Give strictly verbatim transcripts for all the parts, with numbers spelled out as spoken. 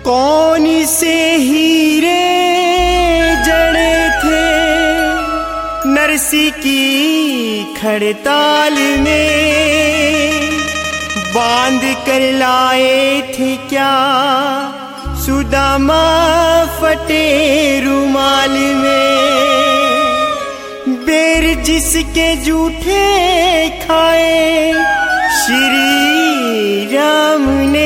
कौन से हीरे जड़े थे नरसी की खड़ताल में, बांध कर लाए थे क्या सुदामा फटे रुमाल में। बेर जिसके जूठे खाए श्री राम ने,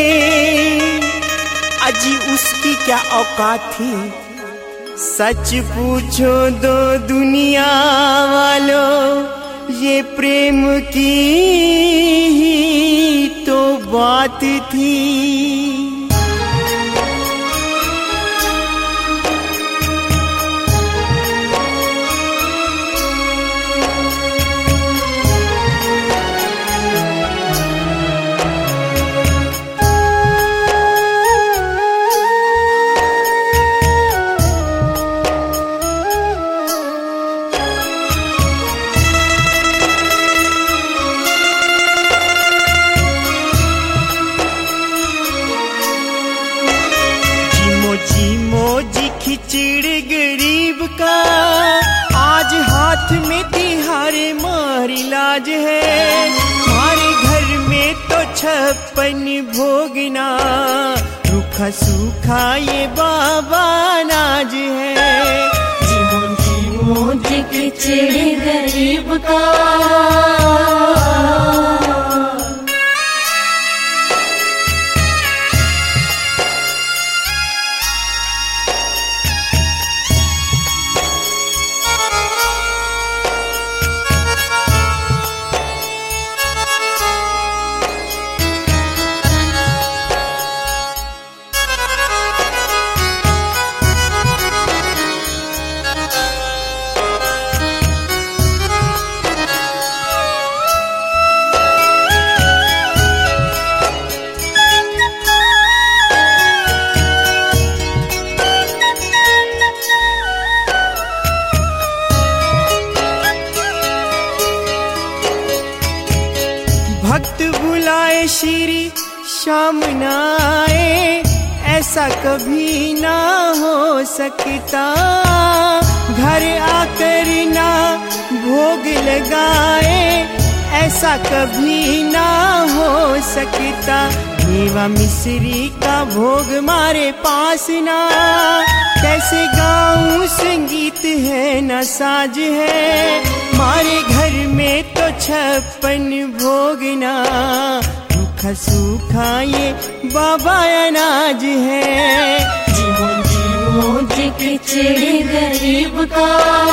अजी उसकी क्या औकात थी। सच पूछो दो दुनिया वालों, ये प्रेम की ही तो बात थी। खिचड़ गरीब का आज हाथ में तिहारे मारी लाज है। हमारे घर में तो छप्पन भोगना, रूखा सूखा ये बाबा नाज है। जीमो जीमो जी खिचड़ गरीब का, भक्त बुलाए श्री श्याम नाए, ऐसा कभी ना हो सकता। घर आकर ना भोग लगाए, ऐसा कभी ना हो सकता। मेवा मिश्री का भोग मारे पास ना, कैसे गाऊं संगीत है न साज है। मारे घर में तो छप्पन भोगना, रूखा सूखा ये बाबा अनाज है। जीमो जीमो जी खिचड़ गरीब का,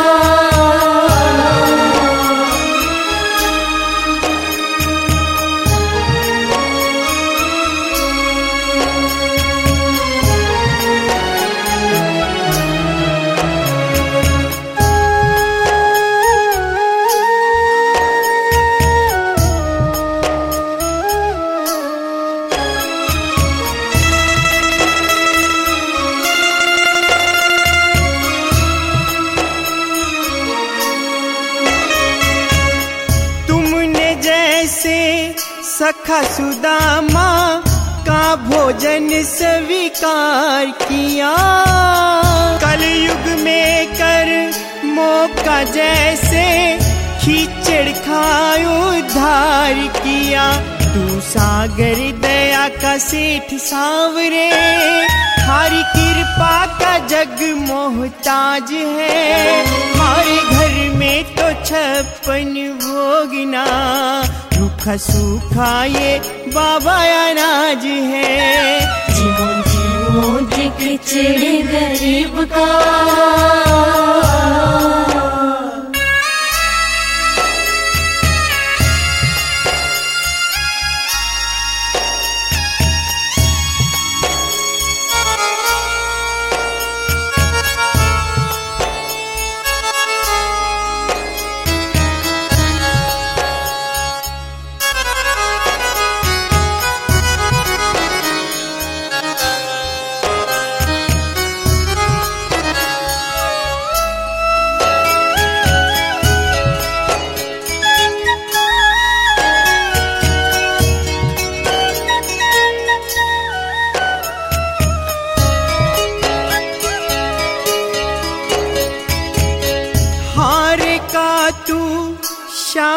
सखा सुदामा का भोजन स्वीकार किया। कलयुग में कर मौका जैसे खिचड़ खाए उद्धार किया। तू सागर दया का सेठ सांवरे, हरी कृपा का जग मोहताज है। हमारे घर में तो छप्पन भोगना, रूखा सूखा ये बाबा अनाज है। जीमो जीमो जी खिचड़ गरीब का,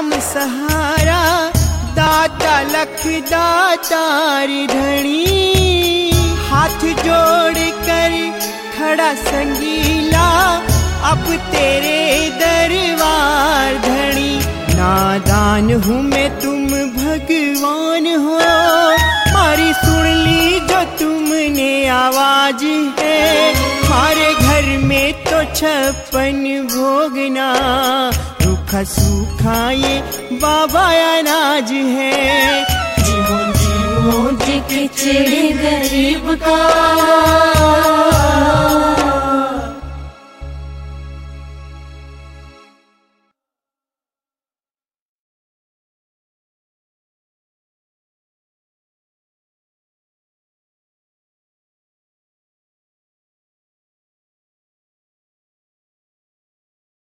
राम सहारा दाता लख दातार धनी। हाथ जोड़ कर खड़ा संगीला अब तेरे दरबार धनी। नादान हूँ मैं तुम भगवान हो, मारी सुन ली जो तुमने आवाज है। हमारे घर में तो छप्पन भोगना, रूखा सूखा ये बाबा अनाज है। जीवो जीवो जी खिचड़ी गरीब का।